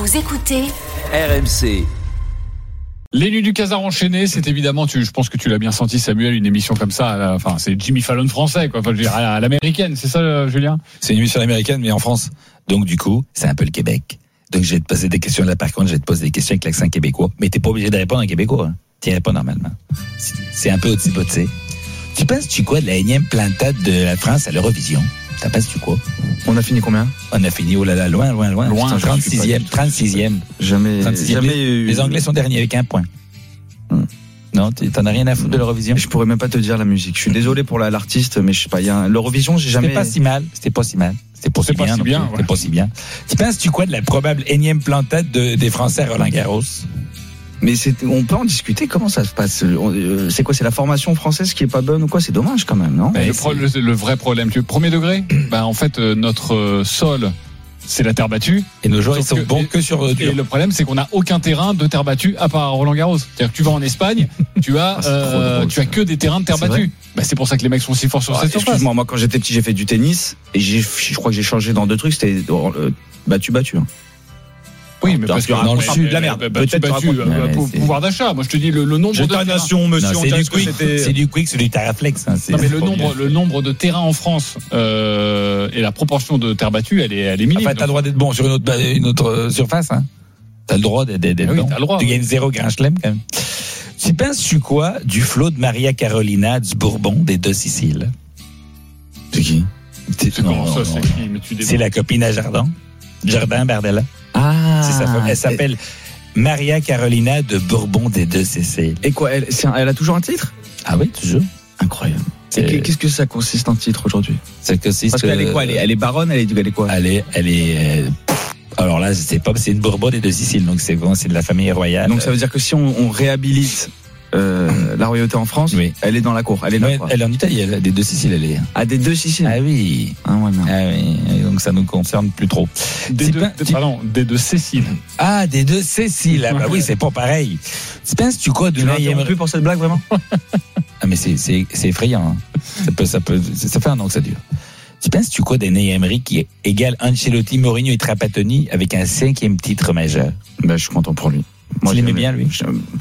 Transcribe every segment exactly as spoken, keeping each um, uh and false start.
Vous écoutez R M C. Les Nuits du Casar enchaînées, c'est évidemment, tu, je pense que tu l'as bien senti, Samuel, une émission comme ça, la, enfin, c'est Jimmy Fallon français, quoi, enfin, je veux dire, à l'américaine, c'est ça, Julien? C'est une émission américaine, mais en France. Donc, du coup, c'est un peu le Québec. Donc, je vais te poser des questions là, par contre, je vais te poser des questions avec l'accent québécois. Mais t'es pas obligé de répondre en québécois, hein. Tu y réponds normalement. C'est, c'est un peu au-dessus. Tu penses-tu quoi de la énième plantade de la France à l'Eurovision? T'en penses-tu quoi? On a fini combien? On a fini, oh là là, loin, loin, loin. Loin, trente-sixième, trente-sixième. Jamais, trente-sixième. jamais Les, eu... les Anglais sont derniers avec un point. Hmm. Non, t'en as rien à foutre de l'Eurovision? Je pourrais même pas te dire la musique. Je suis désolé pour la, l'artiste, mais je sais pas, il y a l'Eurovision, j'ai jamais... C'était pas si mal, c'était pas si mal. C'était pas si pas bien. Si bien, ouais. C'était pas si bien. Tu penses-tu quoi de la probable énième plantade de, des Français à Roland-Garros? Mais c'est, on peut en discuter, comment ça se passe? C'est quoi, c'est la formation française qui est pas bonne ou quoi? C'est dommage quand même, non? Ben, le, pro, le, le vrai problème, tu veux, premier degré, ben, en fait, euh, notre euh, sol, c'est la terre battue. Et nos joueurs, ils sont que, bons et, que sur euh, dur. Et le problème, c'est qu'on n'a aucun terrain de terre battue à part à Roland-Garros. C'est-à-dire que tu vas en Espagne, tu as, ah, euh, drôle, tu as que des terrains de terre c'est battue. Ben, c'est pour ça que les mecs sont si forts sur ah, cette surface. Excuse-moi, moi, quand j'étais petit, j'ai fait du tennis, et j'ai, je crois que j'ai changé dans deux trucs, c'était euh, battu-battu, hein. Oui, mais parce que dans le sud de la merde. Peut-être battu, euh, pour pouvoir d'achat. Moi, je te dis le, le nombre de terrains. Nation, monsieur, non, on c'est, du que quick, c'était... c'est du quick, c'est du Taraflex. Hein, non, mais le nombre, le nombre de terrains en France euh, et la proportion de terre battue, elle est, elle est minime. Enfin, t'as le droit d'être bon sur une autre, une autre surface. Hein. T'as le droit d'être, d'être ah oui, bon. T'as le droit. Tu gagnes zéro grand chelem quand même. Tu penses-tu quoi du flot de Maria Carolina du Bourbon des deux Siciles? C'est qui? C'est non, comment non, ça, non, c'est non. qui? Mais tu c'est la copine à Jardin. Jardin Bardella. Ah, c'est sa femme. Elle s'appelle Maria Carolina de Bourbon des deux Siciles. Et quoi, elle, c'est un, elle a toujours un titre? Ah oui, toujours. Incroyable. Et qu'est-ce que ça consiste en titre aujourd'hui? Ça consiste. Parce qu'elle est quoi? Elle est, elle est baronne, elle est, elle est quoi? Elle est, elle est. Euh, alors là, je sais pas, c'est une Bourbon des deux Siciles, donc c'est c'est de la famille royale. Donc ça veut dire que si on, on réhabilite euh, la royauté en France, oui. Elle est dans la cour. Elle est là. Ouais, elle est en Italie, elle a des deux Siciles, elle est. Ah, des deux Siciles. Ah oui. Ah ouais, non. Ah oui. Donc ça nous concerne plus trop. Des deux, pas, tu... pardon, des deux Cécile. Ah, des deux Cécile. Ah bah oui, c'est pas pareil. Tu penses tu quoi de Unai Emery pour cette blague vraiment? Ah mais c'est c'est c'est effrayant. Hein. Ça peut ça peut ça fait un an que ça dure. Tu penses tu quoi d'Unai Emery qui égale Ancelotti, Mourinho et Trapattoni avec un cinquième titre majeur? Ben je suis content pour lui. Moi, tu l'aimais bien, lui?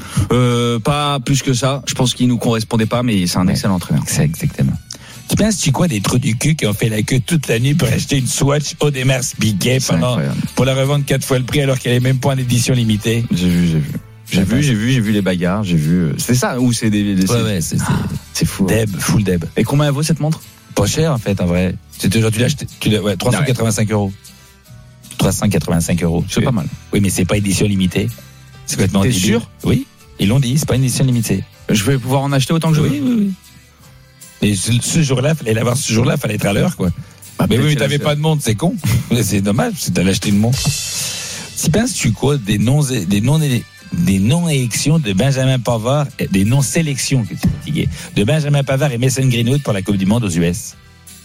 Euh, pas plus que ça. Je pense qu'il nous correspondait pas, mais c'est un ouais. excellent entraîneur. C'est exactement. Tu penses-tu quoi des trous du cul qui ont fait la queue toute la nuit pour acheter une Swatch Audemars Piguet pendant, pour la revendre quatre fois le prix alors qu'elle est même pas en édition limitée? J'ai vu, j'ai vu. J'ai vu, j'ai vu, j'ai vu les bagarres, j'ai vu. C'est ça ou c'est des, des ouais, c'est... ouais, c'est, c'est... Ah, c'est fou. Deb, hein. Full Deb. Et combien elle vaut cette montre? Pas cher en fait, en vrai. C'est aujourd'hui tu l'as acheté, tu l'as, ouais, trois cent quatre-vingt-cinq euros. trois cent quatre-vingt-cinq euros. C'est pas mal. Oui, mais c'est pas édition limitée. C'est complètement T'es débile. sûr? Oui. Ils l'ont dit, c'est pas une édition limitée. Je vais pouvoir en acheter autant que je veux. Oui, oui, oui. Mais ce, ce jour-là, fallait l'avoir ce jour-là, fallait être à l'heure, quoi. Ah, mais oui, mais t'avais pas de montre, c'est con. C'est dommage, c'est d'aller acheter une montre. Tu penses-tu quoi des non, des non, des non-élections de Benjamin Pavard, des non-sélections, que tu es fatigué, de Benjamin Pavard et Mason Greenwood pour la Coupe du Monde aux U S?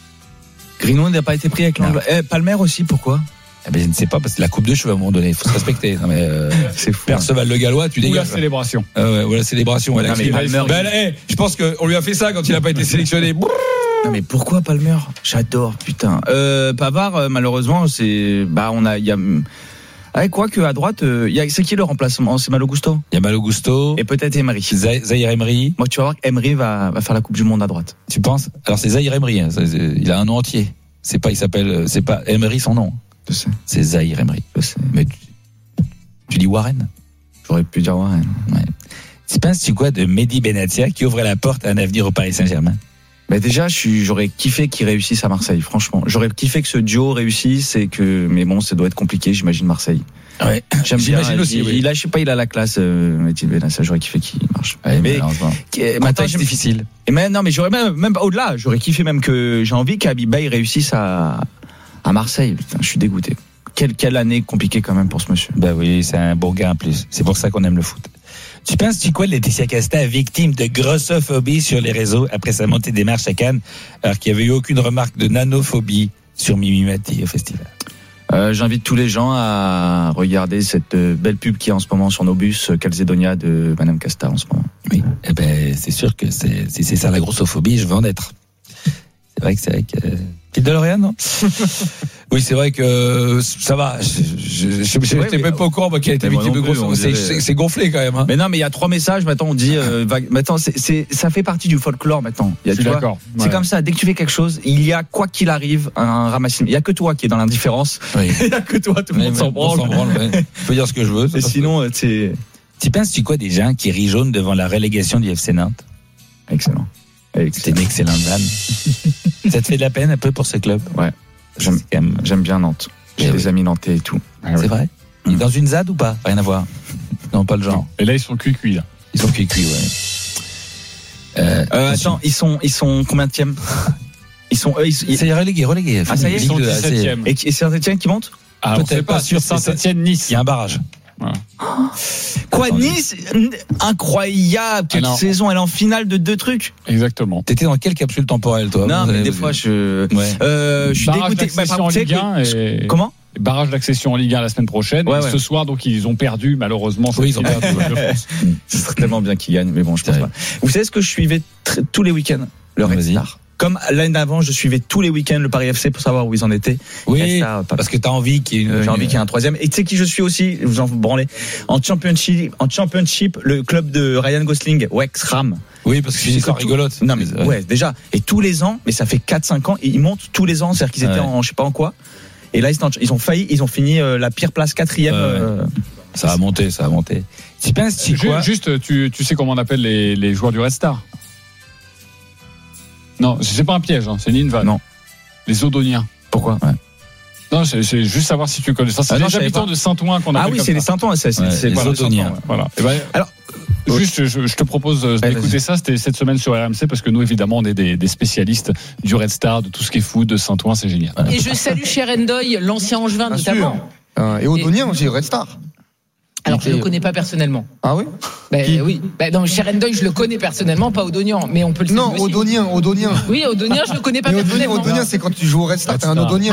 Greenwood n'a pas été pris avec l'Angleterre. Eh, Palmer aussi, pourquoi? Eh ben, je ne sais pas, parce que la coupe de cheveux, à un moment donné, il faut se respecter. Non, mais, euh, c'est fou. Perceval le Gallois, tu dégages. Ou la célébration. Ah ouais, ou la célébration. Ouais, non, mais Palmer, ben, il... hey, je pense qu'on lui a fait ça quand il n'a pas été sélectionné. Non, mais pourquoi Palmer? J'adore, putain. Euh, Pavard, malheureusement, c'est, bah, on a, il y a, ah, quoi que à droite, euh, y a, c'est qui le remplacement? C'est Malo Gusto? Il y a Malo Gusto. Et peut-être Emery. Zahir Emery. Moi, tu vas voir qu'Emery va, va faire la Coupe du Monde à droite. Tu penses? Alors, c'est Zahir Emery, hein. Il a un nom entier. C'est pas, il s'appelle, c'est pas Emery son nom. Je sais. C'est Zahir Emery. Je sais. Mais tu, tu dis Warren? J'aurais pu dire Warren. Ouais. Tu penses-tu quoi de Mehdi Benatia qui ouvre la porte à un avenir au Paris Saint-Germain? Mais déjà, je suis, j'aurais kiffé qu'il réussisse à Marseille, franchement. J'aurais kiffé que ce duo réussisse et que, mais bon, ça doit être compliqué, j'imagine Marseille. Ouais. J'aime j'imagine bien, aussi. Il, oui. il a, je sais pas, il a la classe, euh, Mehdi Benatia. J'aurais kiffé qu'il marche. Ouais, mais, mais contexte difficile. Et mais non, mais j'aurais même, même au-delà, j'aurais kiffé même que j'ai envie qu'Abibaï réussisse à, à Marseille. Putain, je suis dégoûté. Quelle, quelle année compliquée quand même pour ce monsieur. Bah oui, c'est un bon gars en plus. C'est pour ça qu'on aime le foot. Tu penses-tu quoi de Laetitia Casta, victime de grossophobie sur les réseaux après sa montée des marches à Cannes, alors qu'il n'y avait eu aucune remarque de nanophobie sur Mimi Mati au festival? Euh, j'invite tous les gens à regarder cette belle pub qui est en ce moment sur nos bus, Calzedonia de Madame Casta en ce moment. Oui, eh ben, c'est sûr que c'est, c'est, c'est ça la grossophobie, je veux en être. C'est vrai que c'est vrai que... Petite DeLorean, non? Oui, c'est vrai que ça va. Je n'étais Ouais, même pas au courant qu'il a été Mais moi victime de non plus, gros. on C'est, dirait- c'est, c'est gonflé quand même. Hein. Mais non, mais il y a trois messages. Maintenant, on dit. Euh, vague- maintenant, c'est, c'est, ça fait partie du folklore. Maintenant, il y a, Je suis tu vois, d'accord. C'est Ouais. comme ça. Dès que tu fais quelque chose, il y a quoi qu'il arrive un ramassis. Il y a que toi qui est dans l'indifférence. Oui. Il y a que toi. Tout le Mais- monde mais s'en on branle. s'en branle, ouais. Je peux dire ce que je veux. Et sinon, euh, c'est Tu penses-tu quoi des gens qui rient jaune devant la relégation du F C Nantes? excellent. C'est Excellent. une excellente vanne. Ça te fait de la peine un peu pour ce club? Ouais. J'aime, C'est quand même- j'aime bien Nantes. J'ai Eh des oui. amis nantais et tout. Ah ouais. C'est vrai? Il est dans une Z A D ou pas? Rien à voir. Non, pas le genre. Non. Et là, ils sont cuits-cuits, là. Ils sont cuits-cuits, ouais. Euh, Euh, attends, ils sont, ils sont combien de tièmes? Ils sont, eux, ils, ils- Ça y est, relégué, relégué. Ah, ça y est, Ils sont Ligue deux, c'est- dix-septième. et, et c'est Saint-Etienne qui monte? Ah, on Peut-être sait pas pas sûr, sur c'est- Saint-Etienne-Nice. Il y a un barrage. Quoi, Attendez. Nice? Incroyable! Quelle Ah non. saison! Elle est en finale de deux trucs. Exactement. T'étais dans quelle capsule temporelle, toi? Non, Vous mais avez- des fois, je, Ouais. euh, je suis Barrage dégoûté. Bah, d'accession par en contre, tu sais Ligue un que- et... Comment? Barrage d'accession en Ligue un la semaine prochaine. Ouais, Et ouais. Ce soir, donc, ils ont perdu, malheureusement. Oui, ils ont cette perdu. finale de France. Ce serait tellement bien qu'ils gagnent, mais bon, je pense C'est pas. Vous savez ce que je suivais tr- tous les week-ends? Le Red Vas-y. Star. Comme l'année d'avant, je suivais tous les week-ends le Paris F C pour savoir où ils en étaient. Oui, Red Star, pas- parce que t'as envie qu'il y ait une. J'ai envie qu'il y ait un troisième. Et tu sais qui je suis aussi? Vous en branlez. En championship, en championship, le club de Ryan Gosling, Wrexham. Oui, parce que c'est une histoire rigolote. Non, mais ouais, déjà. Et tous les ans, mais ça fait quatre cinq ans, et ils montent tous les ans. C'est-à-dire qu'ils étaient Ouais. en, je sais pas en quoi. Et là, ils, sont- ils ont failli, ils ont fini euh, la pire place quatrième. Ouais, ouais. euh, Ça a monté, ça a monté. Tu penses, tu Ju- quoi? Juste, tu, tu sais comment on appelle les, les joueurs du Red Star? Non, c'est pas un piège, hein, c'est ni une vanne. Non. Les Odoniens. Pourquoi? Ouais. Non, c'est, c'est juste savoir si tu connais ça. C'est Ah non, les je savais habitants pas. de Saint-Ouen qu'on appelle Ah oui, comme c'est ça. les Saint-Ouen, c'est, c'est, Ouais, c'est les voilà, Odoniens. Saint-Ouen, ouais. Voilà. Eh ben, Alors, juste, je, je te propose euh, Ouais, d'écouter vas-y. ça. C'était cette semaine sur R M C parce que nous, évidemment, on est des, des spécialistes du Red Star, de tout ce qui est foot, de Saint-Ouen, c'est génial. Et je salue Sherendoy, l'ancien Angevin Bien notamment. sûr. Euh, et Odonien aussi, Red Star. Alors je Ok. le connais pas personnellement. Ah oui? Ben Qui oui. Ben non, Sherendoy, je le connais personnellement, pas Odonian, mais on peut le saluer Non, aussi. Odonien, Odonien. Oui, Odonien, je le connais pas Mais Odonien, personnellement. Odonien, c'est quand tu joues au Red Star, t'es un Odonien.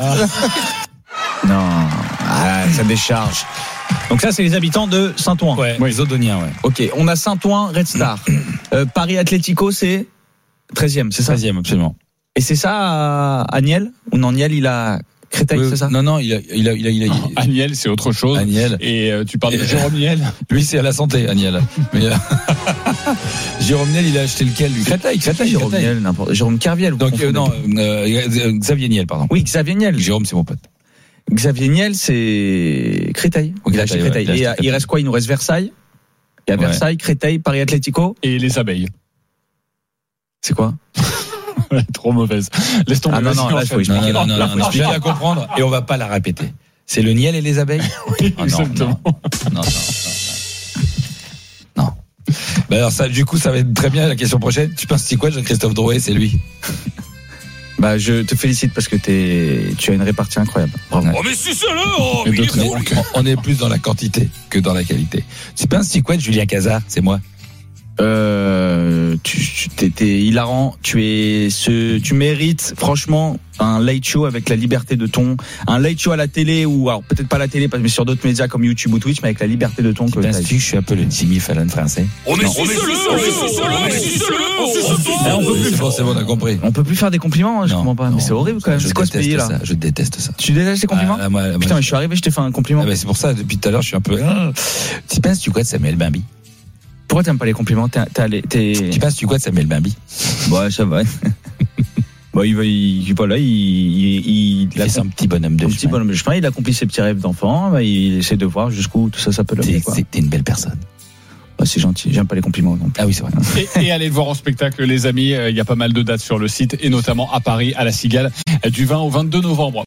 non, ah, ça décharge. Donc ça, c'est les habitants de Saint-Ouen. Ouais, les Odoniens, ouais. Ok, on a Saint-Ouen, Red Star. Euh, Paris Atlético, c'est treizième, c'est ça? treizième, absolument. Et c'est ça à, à Niel? Ou non, Niel, il a Créteil, Oui, c'est ça? Non, non, il a, il a, il a, il a, Non, Agnel, c'est autre chose. Agnel. Et euh, tu parles de Et- Jérôme Niel. Lui, c'est à la santé, Agnel. Mais, euh, Jérôme Niel, il a acheté lequel, lui? Créteil, Créteil, Jérôme Créteil. Niel, n'importe. Jérôme Kerviel. vous Donc, euh, confondez non, pas. euh, euh, Xavier Niel, pardon. Oui, Xavier Niel. Jérôme, c'est mon pote. Xavier Niel, c'est Créteil. Il a acheté Créteil, ouais, Créteil. il a acheté Et euh, il Créteil. reste quoi? Il nous reste Versailles. Il y a Ouais. Versailles, Créteil, Paris Atlético. Et les abeilles. C'est quoi? Trop mauvaise. Laisse tomber. Ah non, vas-y, non, là, enchaîne. il faut expliquer. Non, non, non, Là, non, faut non, je expliquer. viens à comprendre et on va pas la répéter. C'est le Niel et les abeilles? Oui, Oh, non, exactement. Non, non, non, non. Non. Ben alors ça, du coup, ça va être très bien la question prochaine. Tu penses c'est quoi, Jean-Christophe Drouet? C'est lui. Bah, je te félicite parce que t'es, tu as une répartie incroyable. Bravo. Oh mais si c'est là, Et d'autres on, on est plus dans la quantité que dans la qualité. Tu penses c'est quoi, Julien Cazard? C'est moi. Euh, tu, tu t'es, t'es hilarant. Tu es ce, tu mérites franchement un late show avec la liberté de ton, un late show à la télé ou alors peut-être pas à la télé, mais sur d'autres médias comme YouTube ou Twitch, mais avec la liberté de ton que Tu penses t'as. que je suis un peu le Jimmy Fallon français? Non. Eh, on peut plus C'est bon, c'est bon, on a compris. On peut plus faire des compliments, hein, je Non, comprends pas. non. Mais c'est horrible quand même. Je C'est quoi ce déteste pays là? ça, Je déteste ça. Tu détestes les compliments? Ah, moi, moi, Putain, mais je suis arrivé, je t'ai fait un compliment. ah, ben, c'est pour ça, depuis tout à l'heure, je suis un peu. Ah. Tu penses tu quoi de Samuel Bambi? Pourquoi t'aimes pas les compliments? T'es, t'es, allé- t'es... Tu penses tu quoi de Samuel Bambi? Ouais, ça va. Bah, il va, il, il, voilà, il, il, il, Il fait son petit bonhomme de un petit chemin. bonhomme de chemin, il accomplit ses petits rêves d'enfant, bah, il essaie de voir jusqu'où tout ça, ça peut le T'es, mener, quoi. c'est- t'es une belle personne. Bah, c'est gentil, j'aime pas les compliments non plus. Ah oui, c'est vrai. Et, et allez le voir en spectacle, les amis. Euh, Il y a pas mal de dates sur le site, et notamment à Paris, à la Cigale, euh, du vingt au vingt-deux novembre.